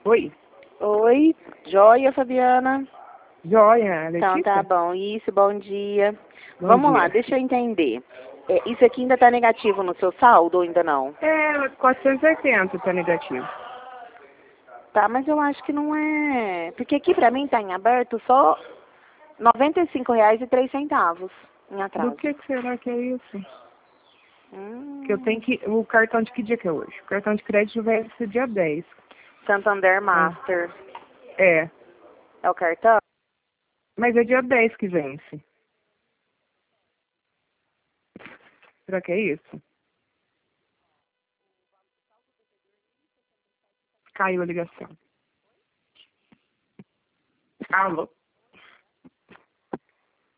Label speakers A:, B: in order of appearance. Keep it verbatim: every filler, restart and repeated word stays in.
A: Oi.
B: Oi, joia, Fabiana.
A: Joia, Letícia?
B: Então tá bom, isso, bom dia.
A: Bom
B: Vamos
A: dia.
B: lá, deixa eu entender. É, isso aqui ainda tá negativo no seu saldo ou ainda não?
A: É, quatrocentos e oitenta tá negativo.
B: Tá, mas eu acho que não é. Porque aqui pra mim tá em aberto só noventa e cinco reais e três centavos em
A: Do
B: atraso.
A: que, que será que é isso?
B: Hum,
A: Que eu tenho que... O cartão de que dia que é hoje? O cartão de crédito vai ser dia dez.
B: Santander Master.
A: É,
B: É o cartão?
A: mas é dia dez que vence. Será que é isso? Caiu a ligação. Alô?